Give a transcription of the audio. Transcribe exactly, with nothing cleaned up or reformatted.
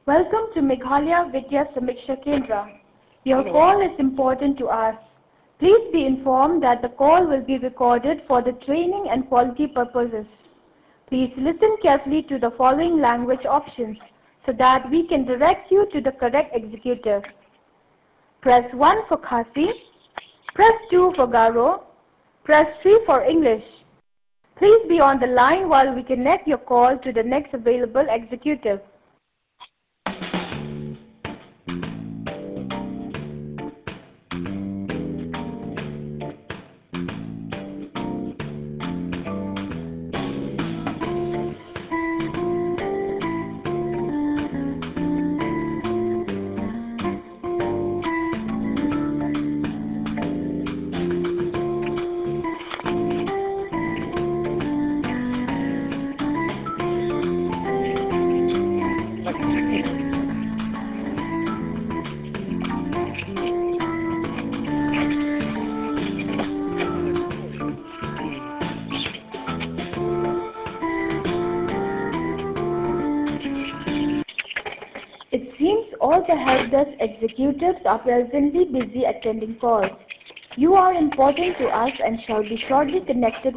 Welcome to Meghalaya Vidya Samiksha Kendra. Your Hello. call is important to us. Please be informed that the call will be recorded for the training and quality purposes. Please listen carefully to the following language options so that we can direct you to the correct executive. Press one for Khasi, press two for Garo, press three for English. Please be on the line while we connect your call to the next available executive. It seems all the help desk executives are presently busy attending calls. You are important to us and shall be shortly connected